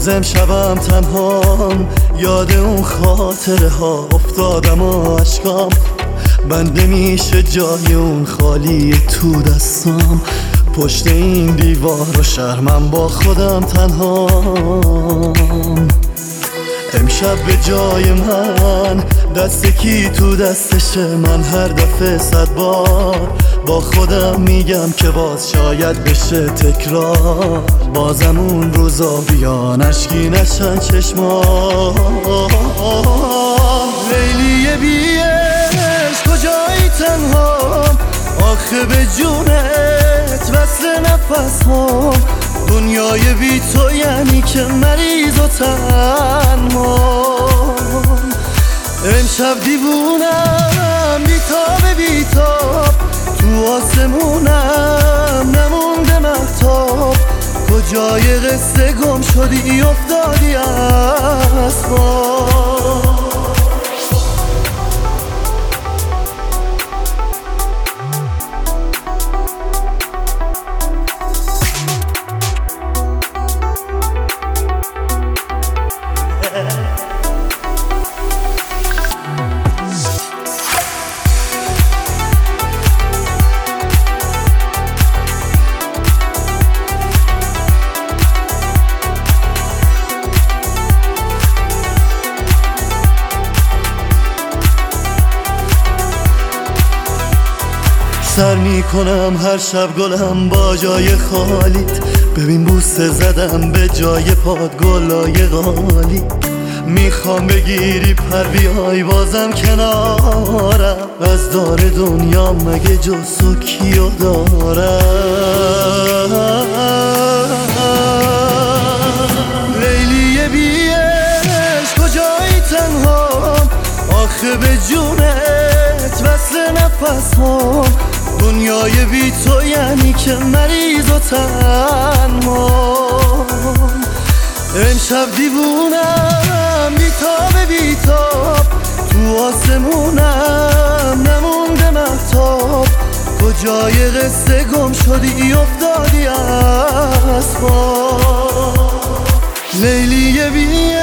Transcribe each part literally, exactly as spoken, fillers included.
باز امشبم تنهام، یاد اون خاطره ها افتادم و عشقام بنده میشه جای اون خالی تو دستام. پشت این دیوار و شرمم با خودم تنهام. امشب به جای من دست کی تو دستشه؟ من هر دفعه صد بار با خودم میگم که باز شاید بشه تکرار. بازم اون روزا بیان اشکی نشن چشما. لیلی بی عشق کجایی تنهام؟ آخه به جونت وصل نفس هم. دنیای بی تو یعنی که مریض و تنهام. امشب دیوونم بیتاب بیتاب، تو آسمونم نمونده مهتاب. کجای قصه گم شدی افتادی از خواب. سر میکنم هر شب گلم با جای خالیت. ببین بوسه زدم به جای پاد گلای غالی. میخوام بگیری پر بیای بازم کنارم. از دار دنیا مگه جز تو کیو دارم؟ لیلی بی عشق کجایی تنهام؟ آخه به جونت وصل نفس هم. دنیای بی تو یعنی که مریض و تنهام. امشب دیوونم بیتاب بیتاب، تو آسمونم نمونده مهتاب. کجای قصه گم شدی افتادی از خواب. لیلی بی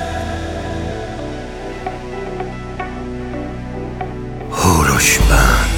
هوروش بند.